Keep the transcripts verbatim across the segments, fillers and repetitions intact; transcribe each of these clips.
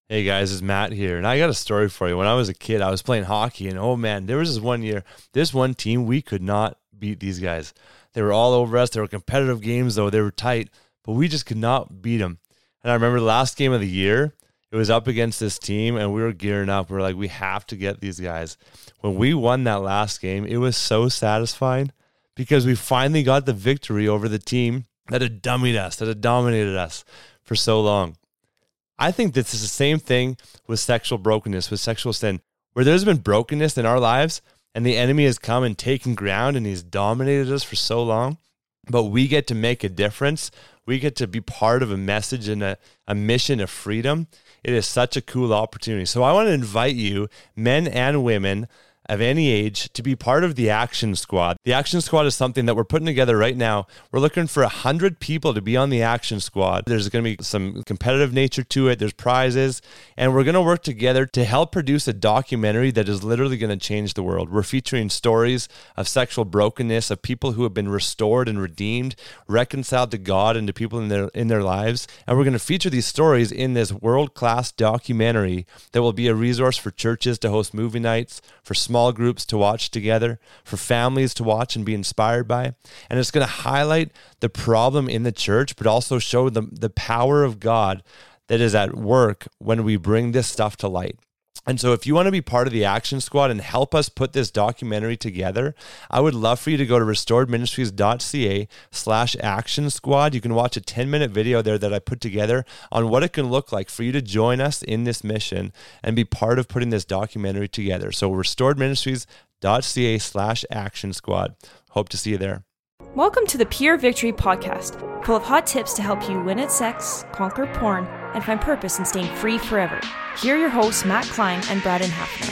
Hey guys, it's Matt here, and I got a story for you. When I was a kid, I was playing hockey, and oh man, there was this one year, this one team, we could not beat these guys. They were all over us. They were competitive games, though. They were tight, but we just could not beat them. And I remember the last game of the year, it was up against this team, and we were gearing up. We were like, we have to get these guys. When we won that last game, it was so satisfying because we finally got the victory over the team that had dummied us, that had dominated us for so long. I think this is the same thing with sexual brokenness, with sexual sin, where there's been brokenness in our lives and the enemy has come and taken ground and he's dominated us for so long, but we get to make a difference. We get to be part of a message and a, a mission of freedom. It is such a cool opportunity. So I want to invite you, men and women of any age, to be part of the Action Squad. The Action Squad is something that we're putting together right now. We're looking for one hundred people to be on the Action Squad. There's going to be some competitive nature to it. There's prizes. And we're going to work together to help produce a documentary that is literally going to change the world. We're featuring stories of sexual brokenness, of people who have been restored and redeemed, reconciled to God and to people in their, in their lives. And we're going to feature these stories in this world-class documentary that will be a resource for churches to host movie nights, for small small groups to watch together, for families to watch and be inspired by. And it's going to highlight the problem in the church, but also show the, the power of God that is at work when we bring this stuff to light. And so if you want to be part of the Action Squad and help us put this documentary together, I would love for you to go to restoredministries.ca slash action squad. You can watch a ten-minute video there that I put together on what it can look like for you to join us in this mission and be part of putting this documentary together. So restoredministries.ca slash action squad. Hope to see you there. Welcome to the Pure Victory Podcast, full of hot tips to help you win at sex, conquer porn, and find purpose in staying free forever. Here are your hosts, Matt Klein and Braden Hafner.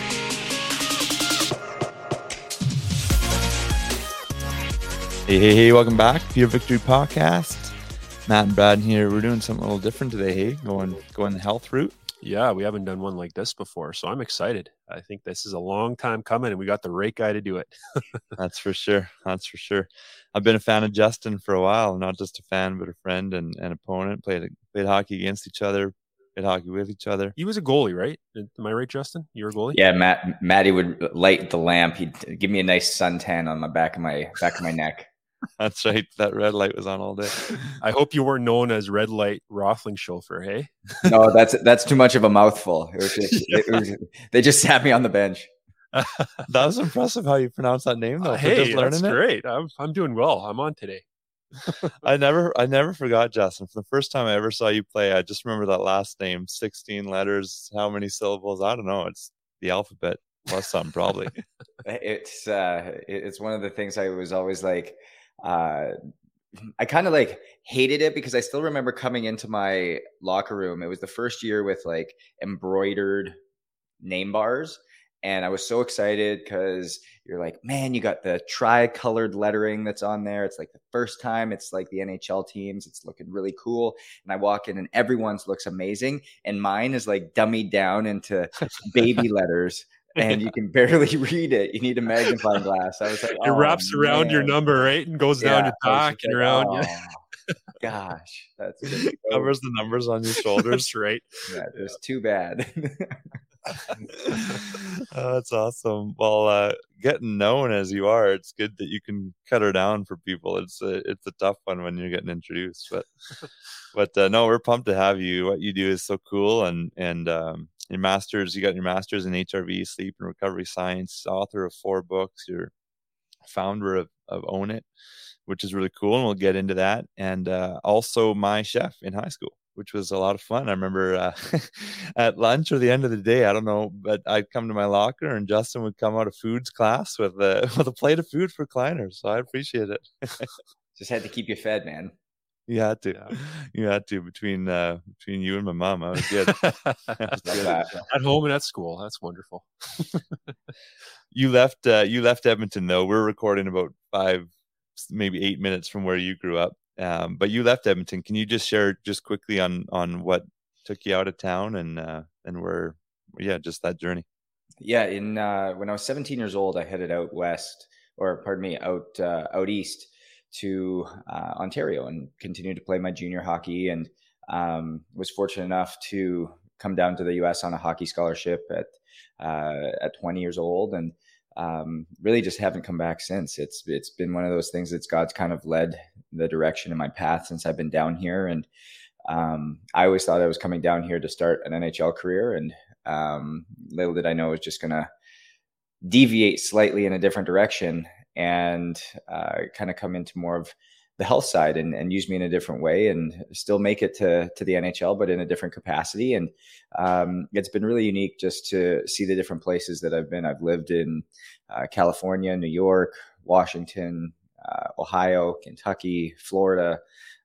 Hey, hey, hey, welcome back to Pure Victory Podcast. Matt and Braden here. We're doing something a little different today, hey? Going, going the health route. Yeah, we haven't done one like this before, so I'm excited. I think this is a long time coming, and we got the right guy to do it. That's for sure. That's for sure. I've been a fan of Justin for a while, not just a fan, but a friend and an opponent. Played played hockey against each other, played hockey with each other. He was a goalie, right? Am I right, Justin? You were a goalie? Yeah, Matt. Matty would light the lamp. He'd give me a nice suntan on my back of my back of my neck. That's right. That red light was on all day. I hope you weren't known as Red Light Rothling chauffeur, hey? No, that's that's too much of a mouthful. It was just, it was, they just sat me on the bench. That was impressive how you pronounce that name, though. Uh, hey, just that's it. great. I'm I'm doing well. I'm on today. I never I never forgot, Justin. From the first time I ever saw you play, I just remember that last name, sixteen letters, how many syllables? I don't know. It's the alphabet plus some, probably. It's uh, it's one of the things I was always like. Uh, I kind of like hated it because I still remember coming into my locker room. It was the first year with like embroidered name bars. And I was so excited because you're like, man, you got the tri-colored lettering that's on there. It's like the first time it's like the N H L teams. It's looking really cool. And I walk in and everyone's looks amazing. And mine is like dummied down into baby letters. And you can barely read it. You need a magnifying glass. I was like, it oh, wraps man. around your number, right? And goes Yeah, down your back and like, around. Oh, Yeah. gosh, that's Covers the numbers on your shoulders. That's right. Yeah, it was too bad. Oh, that's awesome. Well, uh, getting known as you are, it's good that you can cut her down for people. It's a, it's a tough one when you're getting introduced, but but uh, no, we're pumped to have you. What you do is so cool, and and um, your master's, you got your master's in H R V, sleep and recovery science, author of four books. You're founder of of Own It, which is really cool, and we'll get into that. And uh, also my chef in high school, which was a lot of fun. I remember uh, at lunch or the end of the day, I don't know, but I'd come to my locker and Justin would come out of foods class with a, with a plate of food for Kleiners. So I appreciate it. Just had to keep you fed, man. You had to, yeah. you had to between, uh, between you and my mom. I was good. I was good. At home and at school. That's wonderful. You left, uh, you left Edmonton though. We're recording about five, maybe eight minutes from where you grew up. Um, but you left Edmonton. Can you just share just quickly on on what took you out of town and uh, and where, yeah, just that journey? Yeah, in uh, when I was seventeen years old, I headed out west, or pardon me, out uh, out east to uh, Ontario and continued to play my junior hockey, and um, was fortunate enough to come down to the U S on a hockey scholarship at uh, at twenty years old, and um, really just haven't come back since. It's it's been one of those things that's God's kind of led the direction in my path since I've been down here. And um, I always thought I was coming down here to start an N H L career, and um, little did I know it was just going to deviate slightly in a different direction and uh, kind of come into more of the health side and, and use me in a different way, and still make it to, to the N H L, but in a different capacity. And um, it's been really unique just to see the different places that I've been. I've lived in uh, California, New York, Washington, uh, Ohio, Kentucky, Florida.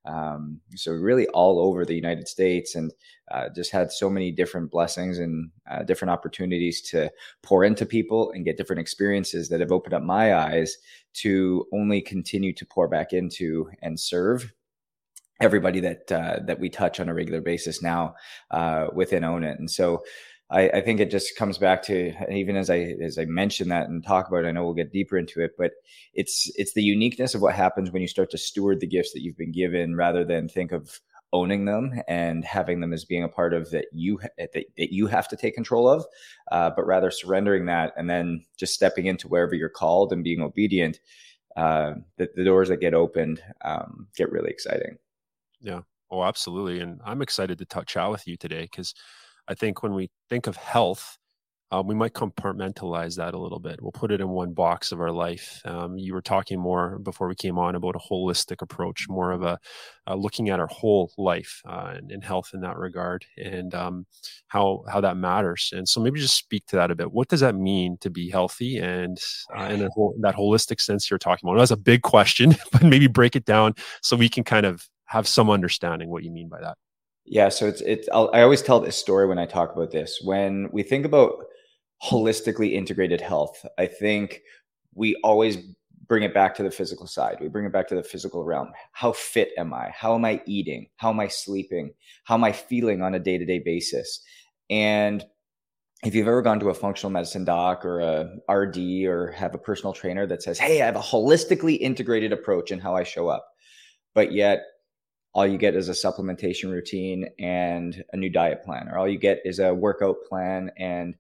Um, so really all over the United States, and uh, just had so many different blessings and uh, different opportunities to pour into people and get different experiences that have opened up my eyes to only continue to pour back into and serve everybody that uh, that we touch on a regular basis now uh, within Own It. And so I, I think it just comes back to, even as I as I mention that and talk about it, I know we'll get deeper into it, but it's it's the uniqueness of what happens when you start to steward the gifts that you've been given, rather than think of owning them and having them as being a part of that you that, that you have to take control of, uh, but rather surrendering that and then just stepping into wherever you're called and being obedient. Uh, the, the doors that get opened um, get really exciting. Yeah. Oh, absolutely. And I'm excited to t- chat with you today, because I think when we think of health, uh, we might compartmentalize that a little bit. We'll put it in one box of our life. Um, you were talking more before we came on about a holistic approach, more of a uh, looking at our whole life uh, and, and health in that regard, and um, how how that matters. And so maybe just speak to that a bit. What does that mean to be healthy, and uh, in a whole, that holistic sense you're talking about? That's a big question, but maybe break it down so we can kind of have some understanding what you mean by that. Yeah, so it's it's. I'll, I always tell this story when I talk about this. When we think about holistically integrated health, I think we always bring it back to the physical side. We bring it back to the physical realm. How fit am I? How am I eating? How am I sleeping? How am I feeling on a day-to-day basis? And if you've ever gone to a functional medicine doc or a R D or have a personal trainer that says, "Hey, I have a holistically integrated approach in how I show up," but yet all you get is a supplementation routine and a new diet plan, or all you get is a workout plan and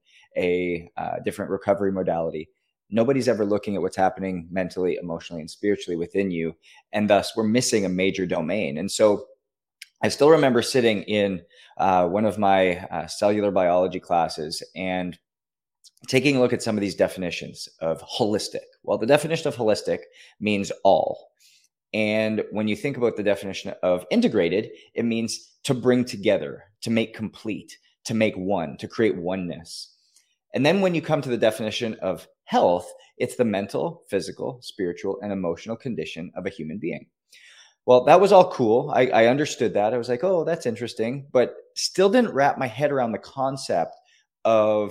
a uh, different recovery modality. Nobody's ever looking at what's happening mentally, emotionally, and spiritually within you. And thus we're missing a major domain. And so I still remember sitting in uh, one of my uh, cellular biology classes and taking a look at some of these definitions of holistic. Well, the definition of holistic means all. And when you think about the definition of integrated, it means to bring together, to make complete, to make one, to create oneness. And then when you come to the definition of health, it's the mental, physical, spiritual, and emotional condition of a human being. Well, that was all cool. I, I understood that. I was like, oh, that's interesting, but still didn't wrap my head around the concept of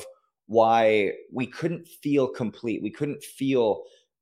why we couldn't feel complete. We couldn't feel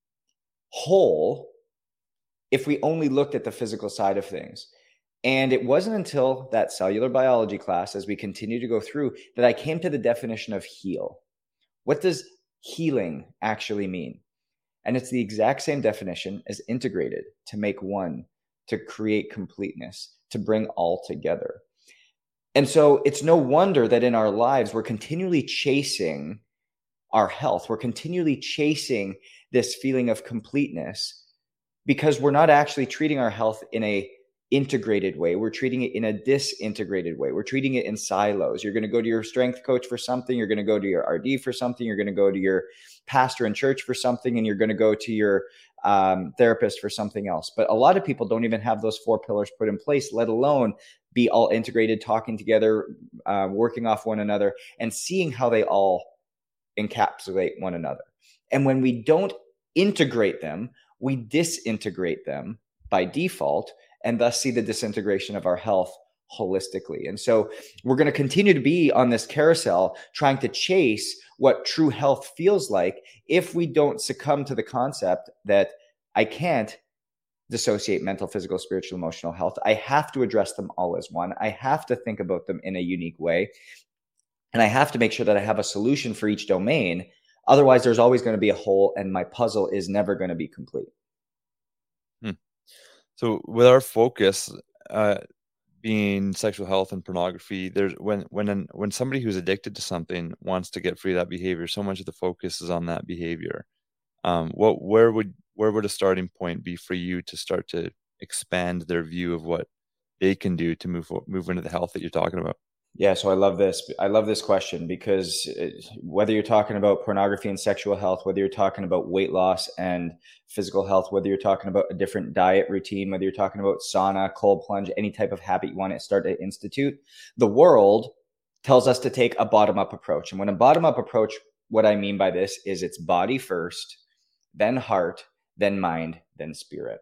whole if we only looked at the physical side of things. And it wasn't until that cellular biology class, as we continue to go through, that I came to the definition of heal. What does healing actually mean? And it's the exact same definition as integrated, to make one, to create completeness, to bring all together. And so it's no wonder that in our lives, we're continually chasing our health. We're continually chasing this feeling of completeness, because we're not actually treating our health in a integrated way. We're treating it in a disintegrated way. We're treating it in silos. You're going to go to your strength coach for something. You're going to go to your R D for something. You're going to go to your pastor in church for something, and you're going to go to your um, therapist for something else. But a lot of people don't even have those four pillars put in place, let alone be all integrated, talking together, uh, working off one another, and seeing how they all encapsulate one another. And when we don't integrate them, we disintegrate them by default, and thus see the disintegration of our health holistically. And so we're going to continue to be on this carousel trying to chase what true health feels like if we don't succumb to the concept that I can't dissociate mental, physical, spiritual, emotional health. I have to address them all as one. I have to think about them in a unique way. And I have to make sure that I have a solution for each domain. Otherwise, there's always going to be a hole, and my puzzle is never going to be complete. Hmm. So with our focus uh, being sexual health and pornography, there's when when an, when somebody who's addicted to something wants to get free of that behavior, so much of the focus is on that behavior. Um, what where would where would a starting point be for you to start to expand their view of what they can do to move move into the health that you're talking about? Yeah, so I love this. I love this question because whether you're talking about pornography and sexual health, whether you're talking about weight loss and physical health, whether you're talking about a different diet routine, whether you're talking about sauna, cold plunge, any type of habit you want to start to institute, the world tells us to take a bottom-up approach. And when a bottom-up approach, what I mean by this is it's body first, then heart, then mind, then spirit.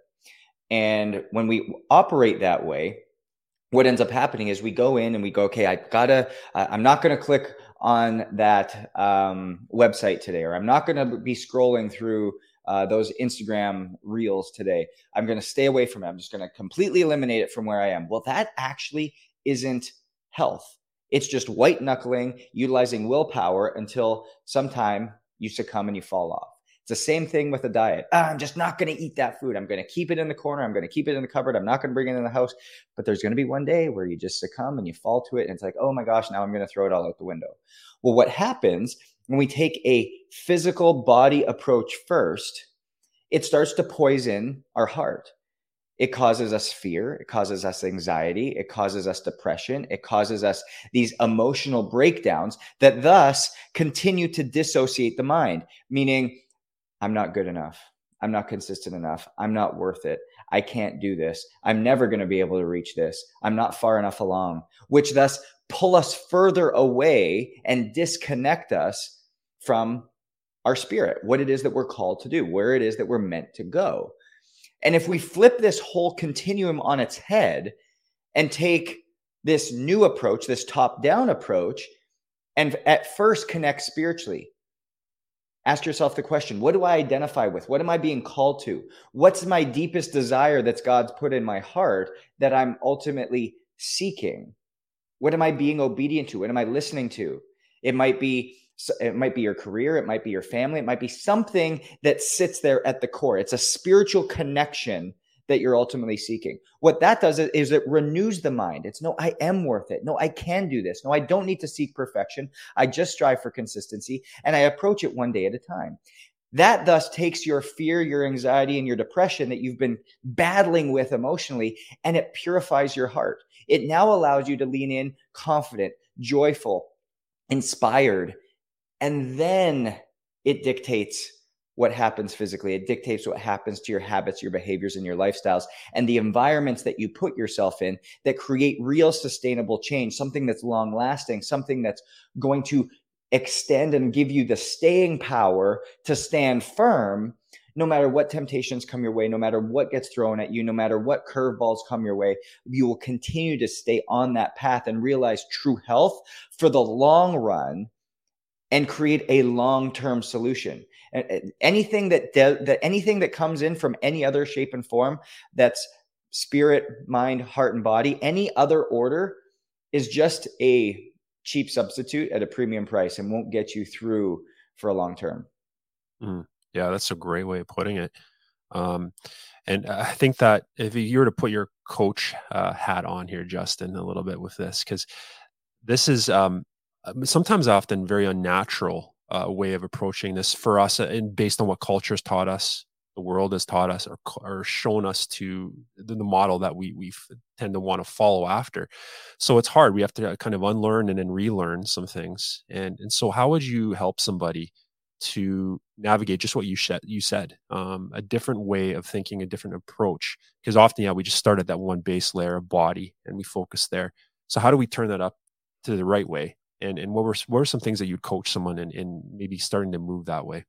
And when we operate that way, what ends up happening is we go in and we go, okay, I gotta, I'm not going to click on that um, website today, or I'm not going to be scrolling through uh, those Instagram reels today. I'm going to stay away from it. I'm just going to completely eliminate it from where I am. Well, that actually isn't health. It's just white knuckling, utilizing willpower until sometime you succumb and you fall off. It's the same thing with a diet. Ah, I'm just not going to eat that food. I'm going to keep it in the corner. I'm going to keep it in the cupboard. I'm not going to bring it in the house. But there's going to be one day where you just succumb and you fall to it. And it's like, oh my gosh, now I'm going to throw it all out the window. Well, what happens when we take a physical body approach first, it starts to poison our heart. It causes us fear. It causes us anxiety. It causes us depression. It causes us these emotional breakdowns that thus continue to dissociate the mind, meaning I'm not good enough. I'm not consistent enough. I'm not worth it. I can't do this. I'm never going to be able to reach this. I'm not far enough along, which thus pull us further away and disconnect us from our spirit, what it is that we're called to do, where it is that we're meant to go. And if we flip this whole continuum on its head and take this new approach, this top-down approach, and at first connect spiritually, ask yourself the question, what do I identify with? What am I being called to? What's my deepest desire that's God's put in my heart that I'm ultimately seeking? What am I being obedient to? What am I listening to? It might be, it might be your career. It might be your family. It might be something that sits there at the core. It's a spiritual connection that you're ultimately seeking. What that does is it renews the mind. It's no, I am worth it. No, I can do this. No, I don't need to seek perfection. I just strive for consistency and I approach it one day at a time. That thus takes your fear, your anxiety, and your depression that you've been battling with emotionally, and it purifies your heart. It now allows you to lean in confident, joyful, inspired, and then it dictates what happens physically. It dictates what happens to your habits, your behaviors, and your lifestyles, and the environments that you put yourself in that create real sustainable change, something that's long lasting, something that's going to extend and give you the staying power to stand firm no matter what temptations come your way, no matter what gets thrown at you, no matter what curveballs come your way. You will continue to stay on that path and realize true health for the long run and create a long-term solution. Anything that de- that anything that comes in from any other shape and form that's spirit, mind, heart, and body, any other order is just a cheap substitute at a premium price and won't get you through for a long term. Mm, yeah, that's a great way of putting it. Um, and I think that if you were to put your coach uh, hat on here, Justin, a little bit with this, because this is um, sometimes often very unnatural Uh, way of approaching this for us, uh, and based on what culture has taught us, the world has taught us, or, or shown us to the, the model that we we tend to want to follow after. So it's hard. We have to kind of unlearn and then relearn some things. And and so, how would you help somebody to navigate just what you said? You said um, a different way of thinking, a different approach. Because often, yeah, we just start at that one base layer of body and we focus there. So how do we turn that up to the right way? And and what were what were some things that you'd coach someone in, in maybe starting to move that way?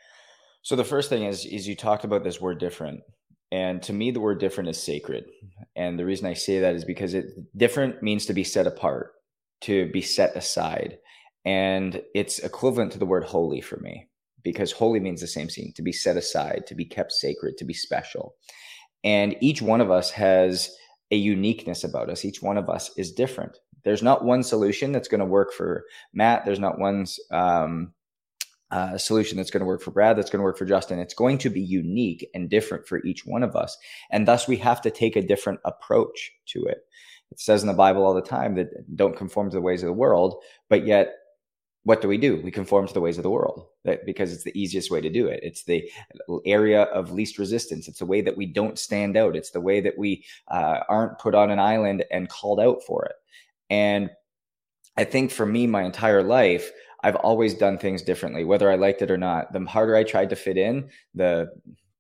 So the first thing is, is you talked about this word different. And to me, the word different is sacred. And the reason I say that is because it different means to be set apart, to be set aside. And it's equivalent to the word holy for me, because holy means the same thing, to be set aside, to be kept sacred, to be special. And each one of us has a uniqueness about us. Each one of us is different. There's not one solution that's going to work for Matt. There's not one um, uh, solution that's going to work for Brad, that's going to work for Justin. It's going to be unique and different for each one of us. And thus we have to take a different approach to it. It says in the Bible all the time that don't conform to the ways of the world, but yet what do we do? We conform to the ways of the world because it's the easiest way to do it. It's the area of least resistance. It's the way that we don't stand out. It's the way that we uh, aren't put on an island and called out for it. And I think for me, my entire life, I've always done things differently, whether I liked it or not. The harder I tried to fit in, the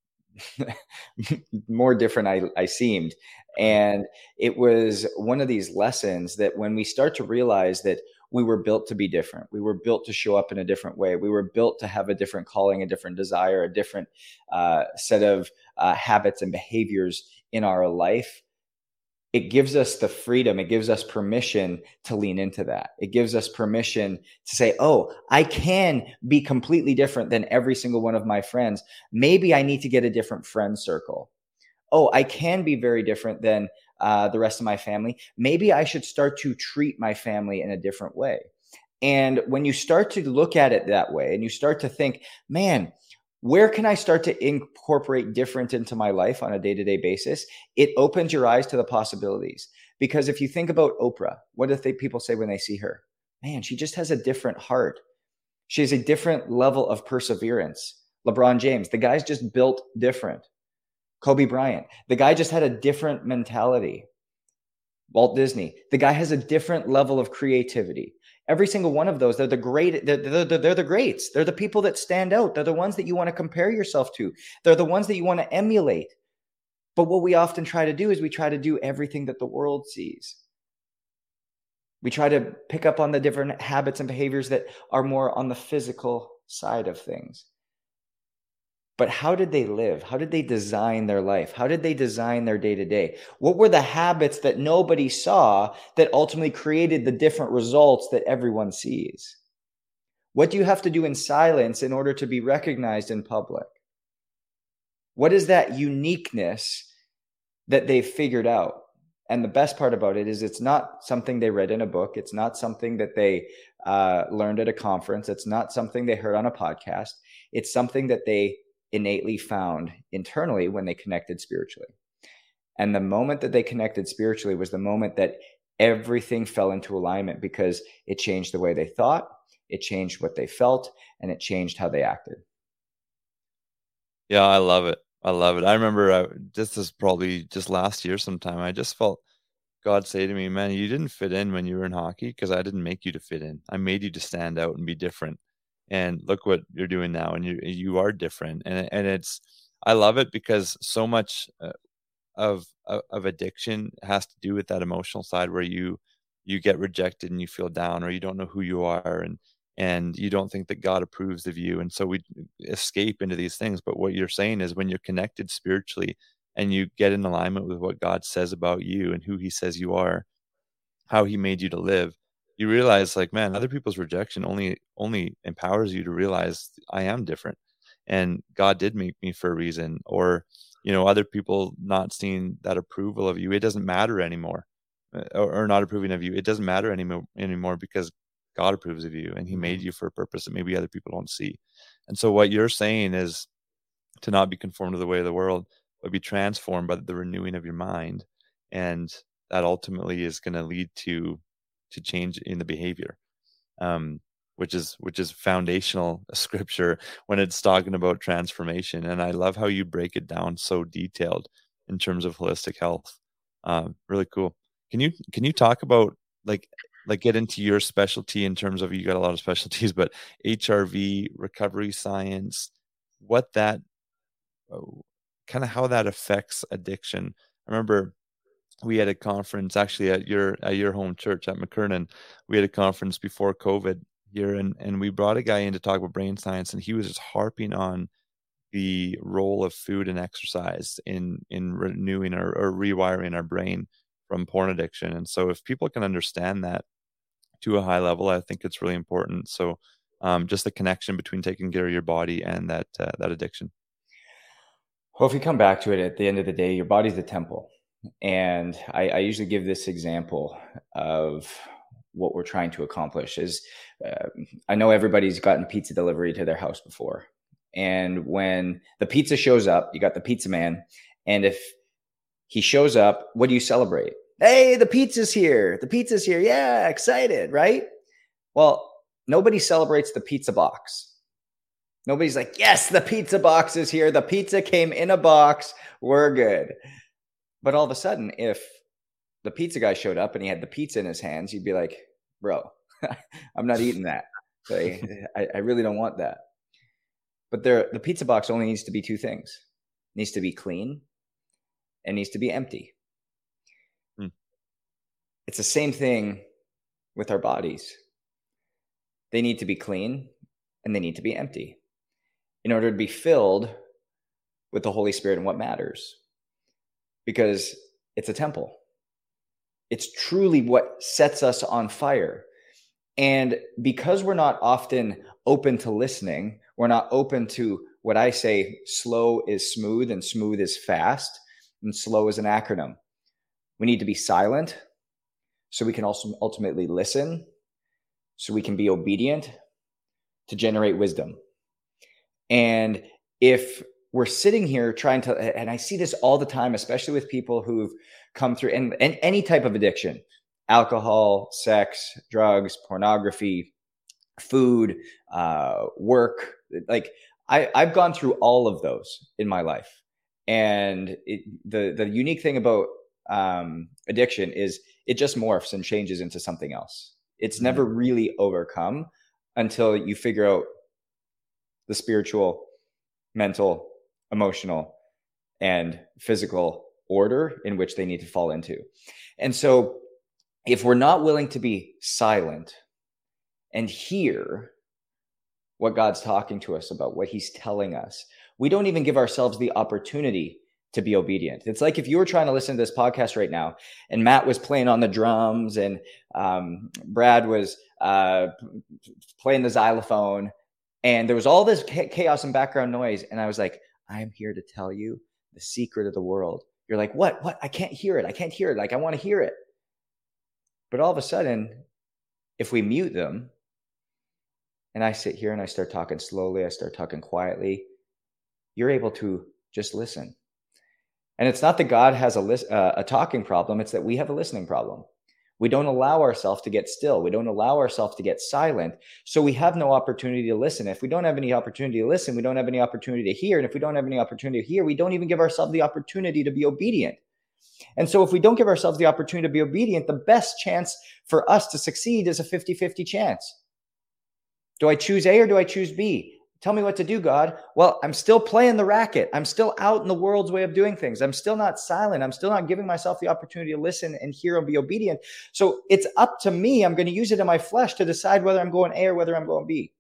more different I, I seemed. And it was one of these lessons that when we start to realize that we were built to be different, we were built to show up in a different way, we were built to have a different calling, a different desire, a different uh, set of uh, habits and behaviors in our life, it gives us the freedom, it gives us permission to lean into that. It gives us permission to say, oh, I can be completely different than every single one of my friends. Maybe I need to get a different friend circle. Oh, I can be very different than uh, the rest of my family. Maybe I should start to treat my family in a different way. And when you start to look at it that way and you start to think, man, where can I start to incorporate different into my life on a day-to-day basis? It opens your eyes to the possibilities. Because if you think about Oprah, what do they, people say when they see her? Man, she just has a different heart. She has a different level of perseverance. LeBron James, the guy's just built different. Kobe Bryant, the guy just had a different mentality. Walt Disney, the guy has a different level of creativity. Every single one of those, they're the great, they're, they're, they're the greats. They're the people that stand out. They're the ones that you want to compare yourself to. They're the ones that you want to emulate. But what we often try to do is we try to do everything that the world sees. We try to pick up on the different habits and behaviors that are more on the physical side of things. But how did they live? How did they design their life? How did they design their day-to-day? What were the habits that nobody saw that ultimately created the different results that everyone sees? What do you have to do in silence in order to be recognized in public? What is that uniqueness that they've figured out? And the best part about it is it's not something they read in a book. It's not something that they uh, learned at a conference. It's not something they heard on a podcast. It's something that they innately found internally when they connected spiritually. And the moment that they connected spiritually was the moment that everything fell into alignment because it changed the way they thought, it changed what they felt, and it changed how they acted. Yeah, I love it. I love it. I remember I, this is probably just last year sometime. I just felt God say to me, man, you didn't fit in when you were in hockey because I didn't make you to fit in. I made you to stand out and be different. And look what you're doing now, and you you are different, and and it's I love it because so much uh, of of addiction has to do with that emotional side where you you get rejected and you feel down, or you don't know who you are, and and you don't think that God approves of you, and so we escape into these things. But what you're saying is when you're connected spiritually and you get in alignment with what God says about you and who He says you are, how He made you to live, you realize, like, man, other people's rejection only only empowers you to realize I am different, and God did make me for a reason. Or, you know, other people not seeing that approval of you, it doesn't matter anymore, or, or not approving of you, it doesn't matter anymore anymore because God approves of you, and He made you for a purpose that maybe other people don't see. And so, what you're saying is to not be conformed to the way of the world, but be transformed by the renewing of your mind, and that ultimately is going to lead to to change in the behavior, um, which is which is foundational scripture when it's talking about transformation. And I love how you break it down so detailed in terms of holistic health. Um, really cool. Can you can you talk about like like get into your specialty in terms of, you got a lot of specialties, but H R V, recovery science, what that kind of how that affects addiction? I remember we had a conference actually at your at your home church at McKernan. We had a conference before COVID here, and and we brought a guy in to talk about brain science, and he was just harping on the role of food and exercise in in renewing or, or rewiring our brain from porn addiction. And so if people can understand that to a high level, I think it's really important. So um, just the connection between taking care of your body and that uh, that addiction. Well, if you come back to it, at the end of the day, your body's the temple. And I, I usually give this example of what we're trying to accomplish is uh, I know everybody's gotten pizza delivery to their house before. And when the pizza shows up, you got the pizza man. And if he shows up, what do you celebrate? Hey, the pizza's here. The pizza's here. Yeah, excited, right? Well, nobody celebrates the pizza box. Nobody's like, yes, the pizza box is here. The pizza came in a box. We're good. But all of a sudden, if the pizza guy showed up and he had the pizza in his hands, you'd be like, bro, I'm not eating that. Like, I, I really don't want that. But there, the pizza box only needs to be two things. It needs to be clean and needs to be empty. Hmm. It's the same thing with our bodies. They need to be clean and they need to be empty in order to be filled with the Holy Spirit and what matters. Because it's a temple. It's truly what sets us on fire. And because we're not often open to listening, we're not open to what I say, slow is smooth and smooth is fast, and slow is an acronym. We need to be silent so we can also ultimately listen, so we can be obedient to generate wisdom. And if we're sitting here trying to, and I see this all the time, especially with people who've come through and, and any type of addiction, alcohol, sex, drugs, pornography, food, uh, work. Like I, I've gone through all of those in my life. And it, the, the unique thing about um, addiction is it just morphs and changes into something else. It's mm-hmm. never really overcome until you figure out the spiritual, mental, emotional, and physical order in which they need to fall into. And so if we're not willing to be silent and hear what God's talking to us about, what he's telling us, we don't even give ourselves the opportunity to be obedient. It's like if you were trying to listen to this podcast right now and Matt was playing on the drums and um, Brad was uh, playing the xylophone and there was all this chaos and background noise. And I was like, I'm here to tell you the secret of the world. You're like, what, what? I can't hear it. I can't hear it. Like, I want to hear it. But all of a sudden, if we mute them and I sit here and I start talking slowly, I start talking quietly, you're able to just listen. And it's not that God has a, lis- uh, a talking problem. It's that we have a listening problem. We don't allow ourselves to get still. We don't allow ourselves to get silent. So we have no opportunity to listen. If we don't have any opportunity to listen, we don't have any opportunity to hear. And if we don't have any opportunity to hear, we don't even give ourselves the opportunity to be obedient. And so if we don't give ourselves the opportunity to be obedient, the best chance for us to succeed is a fifty-fifty chance. Do I choose A or do I choose B? Tell me what to do, God. Well, I'm still playing the racket. I'm still out in the world's way of doing things. I'm still not silent. I'm still not giving myself the opportunity to listen and hear and be obedient. So it's up to me. I'm going to use it in my flesh to decide whether I'm going A or whether I'm going B.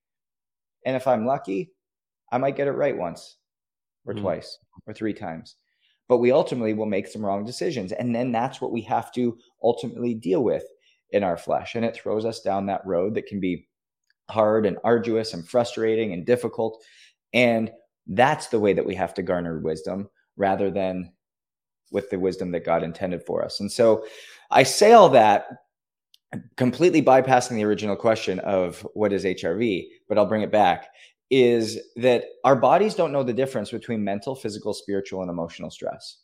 And if I'm lucky, I might get it right once or mm. twice or three times. But we ultimately will make some wrong decisions. And then that's what we have to ultimately deal with in our flesh. And it throws us down that road that can be hard and arduous and frustrating and difficult. And that's the way that we have to garner wisdom rather than with the wisdom that God intended for us. And so I say all that completely bypassing the original question of what is H R V, but I'll bring it back, is that our bodies don't know the difference between mental, physical, spiritual, and emotional stress.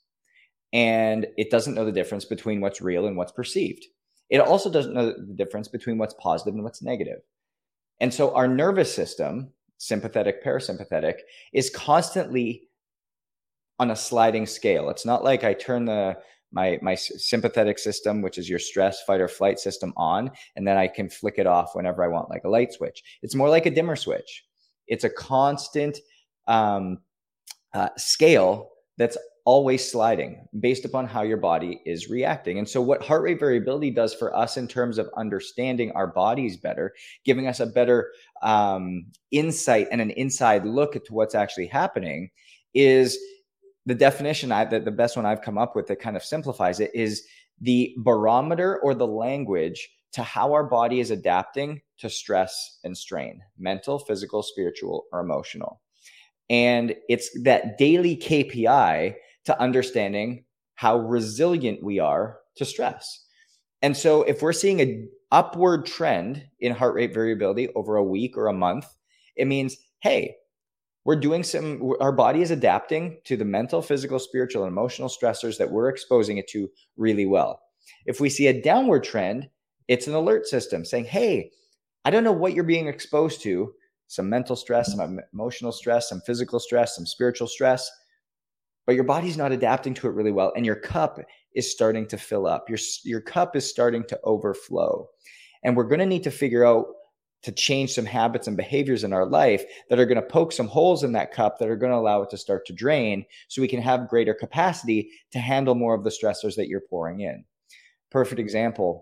And it doesn't know the difference between what's real and what's perceived. It also doesn't know the difference between what's positive and what's negative. And so our nervous system, sympathetic, parasympathetic, is constantly on a sliding scale. It's not like I turn the my my sympathetic system, which is your stress, fight, or flight system on, and then I can flick it off whenever I want, like a light switch. It's more like a dimmer switch. It's a constant um, uh, scale that's always sliding based upon how your body is reacting. And so what heart rate variability does for us in terms of understanding our bodies better, giving us a better um, insight and an inside look at what's actually happening, is the definition, I, the, the best one I've come up with that kind of simplifies it, is the barometer or the language to how our body is adapting to stress and strain, mental, physical, spiritual, or emotional. And it's that daily K P I to understanding how resilient we are to stress. And so if we're seeing an upward trend in heart rate variability over a week or a month, it means, hey, we're doing some, our body is adapting to the mental, physical, spiritual, and emotional stressors that we're exposing it to really well. If we see a downward trend, it's an alert system saying, hey, I don't know what you're being exposed to, some mental stress, some emotional stress, some physical stress, some spiritual stress, but your body's not adapting to it really well. And your cup is starting to fill up. Your, your cup is starting to overflow. And we're going to need to figure out to change some habits and behaviors in our life that are going to poke some holes in that cup that are going to allow it to start to drain so we can have greater capacity to handle more of the stressors that you're pouring in. Perfect example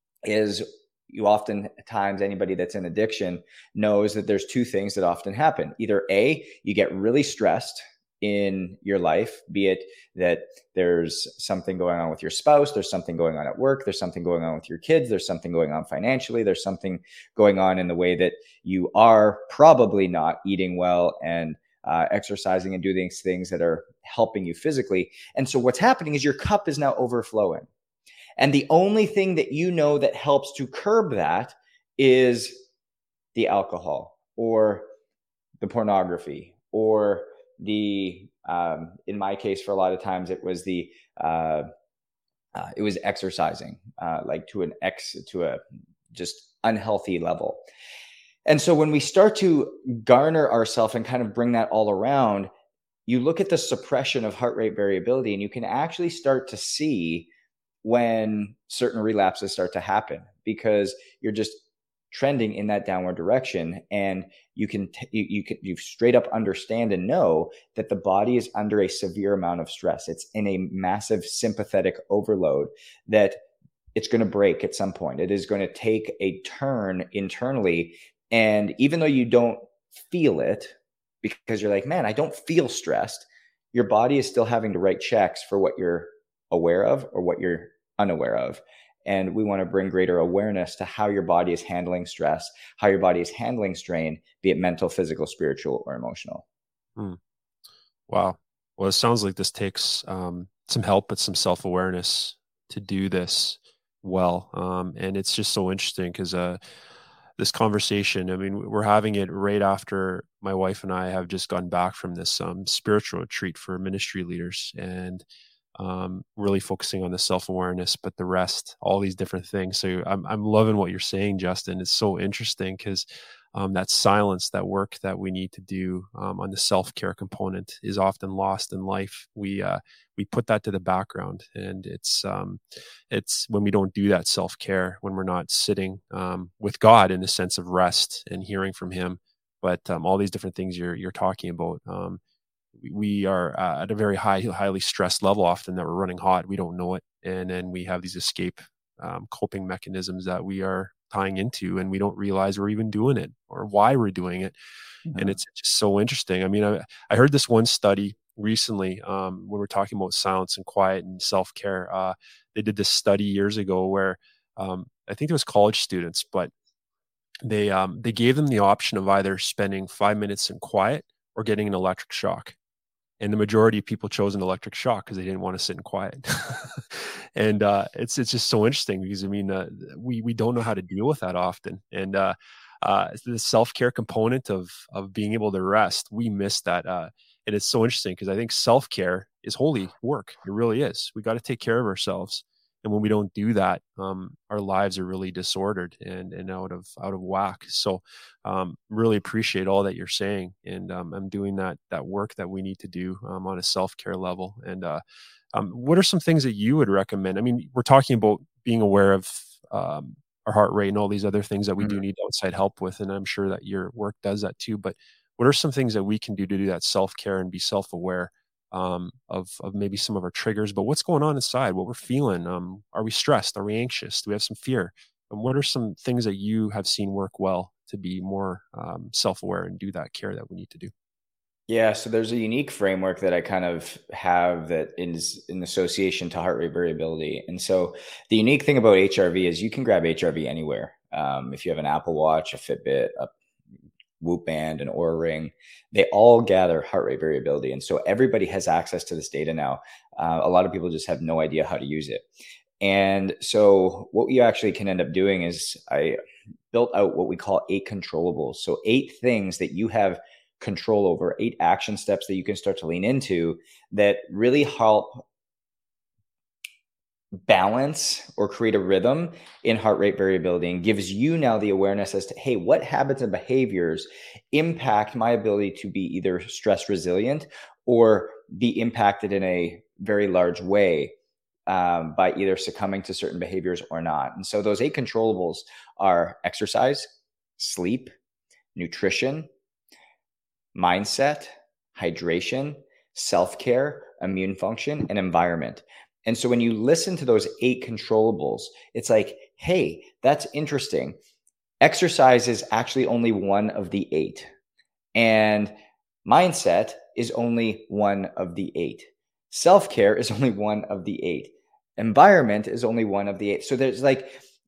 is you oftentimes, anybody that's in addiction knows that there's two things that often happen. Either A, you get really stressed in your life, be it that there's something going on with your spouse, there's something going on at work, there's something going on with your kids, there's something going on financially, there's something going on in the way that you are probably not eating well and uh, exercising and doing these things that are helping you physically. And so what's happening is your cup is now overflowing. And the only thing that you know that helps to curb that is the alcohol or the pornography or the, um, in my case, for a lot of times it was the, uh, uh, it was exercising, uh, like to an ex, to a just unhealthy level. And so when we start to garner ourselves and kind of bring that all around, you look at the suppression of heart rate variability and you can actually start to see when certain relapses start to happen because you're just trending in that downward direction. And you can, t- you, you can, you straight up understand and know that the body is under a severe amount of stress. It's in a massive sympathetic overload that it's going to break at some point. It is going to take a turn internally. And even though you don't feel it because you're like, man, I don't feel stressed, your body is still having to write checks for what you're aware of or what you're unaware of. And we want to bring greater awareness to how your body is handling stress, how your body is handling strain, be it mental, physical, spiritual, or emotional. Hmm. Wow. Well, it sounds like this takes um, some help, but some self-awareness to do this well. Um, and it's just so interesting because uh, this conversation, I mean, we're having it right after my wife and I have just gone back from this um, spiritual retreat for ministry leaders and um, really focusing on the self-awareness, but the rest, all these different things. So I'm, I'm loving what you're saying, Justin. It's so interesting because um, that silence, that work that we need to do um, on the self-care component is often lost in life. We, uh, we put that to the background, and it's, um, it's when we don't do that self-care, when we're not sitting um, with God in a sense of rest and hearing from him. But um, all these different things you're, you're talking about, um, we are uh, at a very high, highly stressed level often that we're running hot. We don't know it. And then we have these escape um, coping mechanisms that we are tying into, and we don't realize we're even doing it or why we're doing it. Mm-hmm. And it's just so interesting. I mean, I, I heard this one study recently um, when we're talking about silence and quiet and self-care. Uh, they did this study years ago where um, I think it was college students, but they, um, they gave them the option of either spending five minutes in quiet or getting an electric shock. And the majority of people chose an electric shock because they didn't want to sit in quiet. and uh, it's it's just so interesting because, I mean, uh, we we don't know how to deal with that often. And uh, uh, the self-care component of of being able to rest, we miss that. Uh, and it's so interesting because I think self-care is holy work. It really is. We got to take care of ourselves. And when we don't do that, um, our lives are really disordered and, and out of out of whack. So um, really appreciate all that you're saying. And um, I'm doing that that work that we need to do um, on a self-care level. And uh, um, what are some things that you would recommend? I mean, we're talking about being aware of um, our heart rate and all these other things that we mm-hmm. do need outside help with. And I'm sure that your work does that too. But what are some things that we can do to do that self-care and be self-aware Um, of, of maybe some of our triggers, but what's going on inside, what we're feeling? Um, are we stressed? Are we anxious? Do we have some fear? And what are some things that you have seen work well to be more um, self-aware and do that care that we need to do? Yeah, so there's a unique framework that I kind of have that is in association to heart rate variability. And so the unique thing about H R V is you can grab H R V anywhere. Um, if you have an Apple Watch, a Fitbit, a Whoop Band, an Oura Ring, they all gather heart rate variability. And so everybody has access to this data now. Uh, a lot of people just have no idea how to use it. And so what you actually can end up doing is I built out what we call eight controllables. So eight things that you have control over, eight action steps that you can start to lean into that really help balance or create a rhythm in heart rate variability, and gives you now the awareness as to, hey, what habits and behaviors impact my ability to be either stress resilient or be impacted in a very large way um, by either succumbing to certain behaviors or not. And so those eight controllables are exercise, sleep, nutrition, mindset, hydration, self-care, immune function, and environment. And so when you listen to those eight controllables, it's like, hey, that's interesting. Exercise is actually only one of the eight. And mindset is only one of the eight. Self-care is only one of the eight. Environment is only one of the eight. So there's like,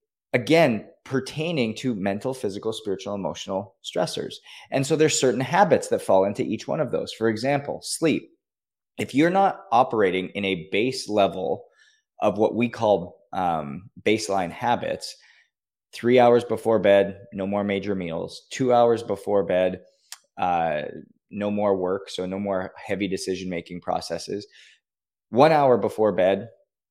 again, pertaining to mental, physical, spiritual, emotional stressors. And so there's certain habits that fall into each one of those. For example, sleep. If you're not operating in a base level of what we call um, baseline habits, three hours before bed, no more major meals, two hours before bed, uh, no more work, so no more heavy decision-making processes, one hour before bed,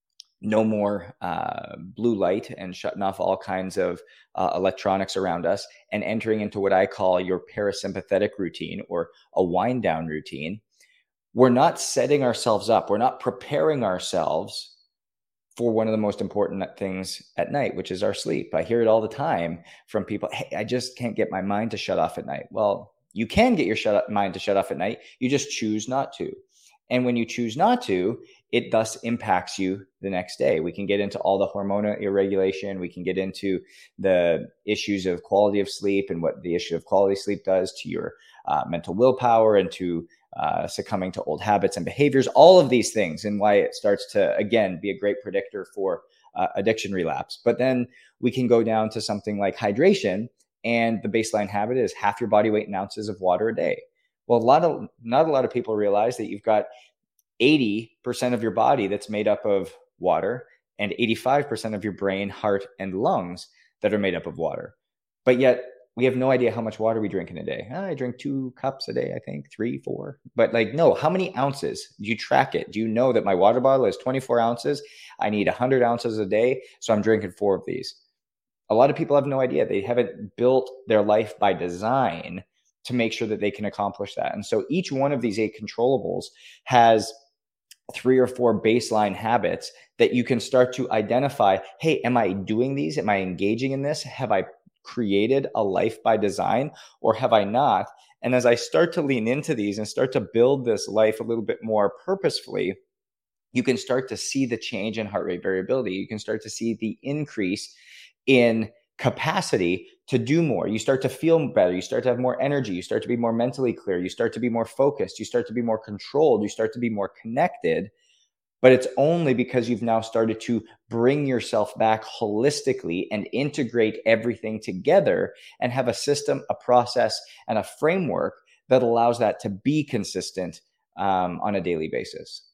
no more uh, blue light and shutting off all kinds of uh, electronics around us, and entering into what I call your parasympathetic routine or a wind down routine. We're not setting ourselves up. We're not preparing ourselves for one of the most important things at night, which is our sleep. I hear it all the time from people. Hey, I just can't get my mind to shut off at night. Well, you can get your shut up, mind to shut off at night. You just choose not to. And when you choose not to, it thus impacts you the next day. We can get into all the hormonal irregulation. We can get into the issues of quality of sleep and what the issue of quality sleep does to your uh, mental willpower and to uh, succumbing to old habits and behaviors, all of these things, and why it starts to, again, be a great predictor for uh, addiction relapse. But then we can go down to something like hydration, and the baseline habit is half your body weight in ounces of water a day. Well, a lot of, not a lot of people realize that you've got eighty percent of your body that's made up of water and eighty-five percent of your brain, heart, and lungs that are made up of water. But yet we have no idea how much water we drink in a day. I drink two cups a day, I think, three, four. But like, no, how many ounces? Do you track it? Do you know that my water bottle is twenty-four ounces? I need one hundred ounces a day, so I'm drinking four of these. A lot of people have no idea. They haven't built their life by design to make sure that they can accomplish that. And so each one of these eight controllables has three or four baseline habits that you can start to identify. Hey, am I doing these? Am I engaging in this? Have I created a life by design, or have I not? And as I start to lean into these and start to build this life a little bit more purposefully, you can start to see the change in heart rate variability. You can start to see the increase in capacity to do more. You start to feel better. You start to have more energy. You start to be more mentally clear. You start to be more focused. You start to be more controlled. You start to be more connected. But it's only because you've now started to bring yourself back holistically and integrate everything together and have a system, a process, and a framework that allows that to be consistent um, on a daily basis.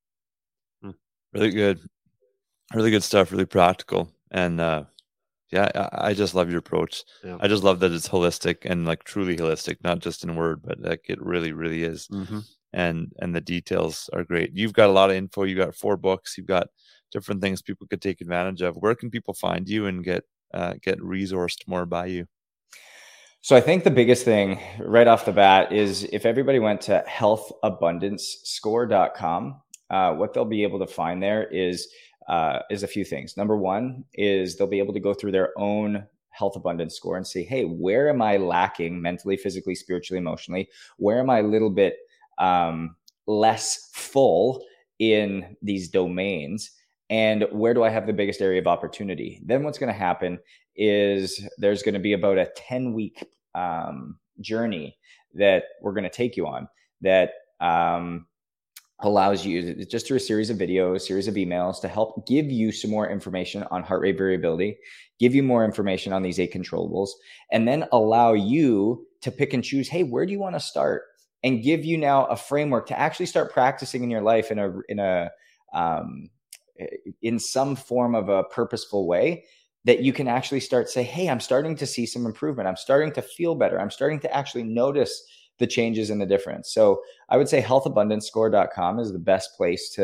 Really good. Really good stuff. Really practical. And uh, yeah, I, I just love your approach. Yeah. I just love that it's holistic and like truly holistic, not just in word, but like it really, really is. Mm-hmm. And and the details are great. You've got a lot of info. You got four books. You've got different things people could take advantage of. Where can people find you and get uh, get resourced more by you? So I think the biggest thing right off the bat is if everybody went to health abundance score dot com, uh, what they'll be able to find there is uh, is a few things. Number one is they'll be able to go through their own health abundance score and say, hey, where am I lacking mentally, physically, spiritually, emotionally? Where am I a little bit um, less full in these domains? And where do I have the biggest area of opportunity? Then what's going to happen is there's going to be about a ten week um, journey that we're going to take you on that um, allows you just through a series of videos, series of emails to help give you some more information on heart rate variability, give you more information on these eight controllables, and then allow you to pick and choose, hey, where do you want to start? And give you now a framework to actually start practicing in your life in a in a um, in some form of a purposeful way that you can actually start say, hey, I'm starting to see some improvement. I'm starting to feel better. I'm starting to actually notice the changes and the difference. So I would say health abundance score dot com is the best place to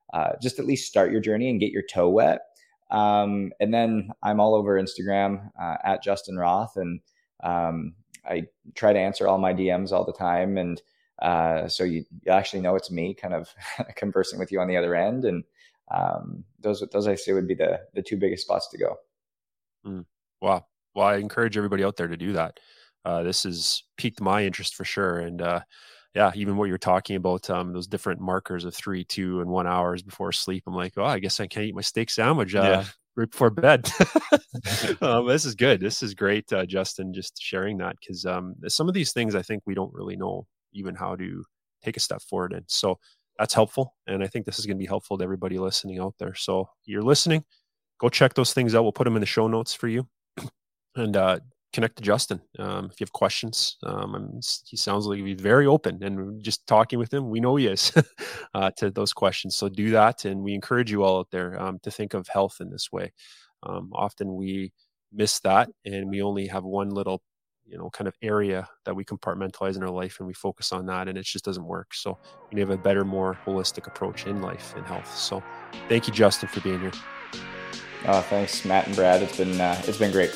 uh, just at least start your journey and get your toe wet. Um, and then I'm all over Instagram uh, at Justin Roth, and um, I try to answer all my D Ms all the time. And uh, so you, you actually know it's me kind of conversing with you on the other end. And um, those, those I say would be the, the two biggest spots to go. Mm. Wow. Well, I encourage everybody out there to do that. Uh, this has piqued my interest for sure. And uh, yeah, even what you're talking about, um, those different markers of three, two, and one hours before sleep. I'm like, oh, I guess I can't eat my steak sandwich uh, yeah. right before bed. um, this is good. This is great, uh, Justin, just sharing that, because um, some of these things I think we don't really know even how to take a step forward in. So that's helpful. And I think this is going to be helpful to everybody listening out there. So you're listening, go check those things out. We'll put them in the show notes for you. And uh, connect to Justin. Um, if you have questions, um, I'm, he sounds like he's very open, and just talking with him, we know he is uh, to those questions. So do that. And we encourage you all out there um, to think of health in this way. Um, often we miss that, and we only have one little, you know, kind of area that we compartmentalize in our life, and we focus on that, and it just doesn't work. So we need to have a better, more holistic approach in life and health. So thank you, Justin, for being here. Oh, thanks, Matt and Brad. It's been, uh, it's been great.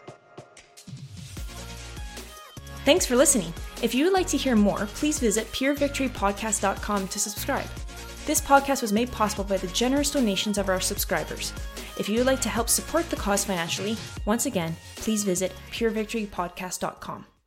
Thanks for listening. If you would like to hear more, please visit pure victory podcast dot com to subscribe. This podcast was made possible by the generous donations of our subscribers. If you would like to help support the cause financially, once again, please visit pure victory podcast dot com.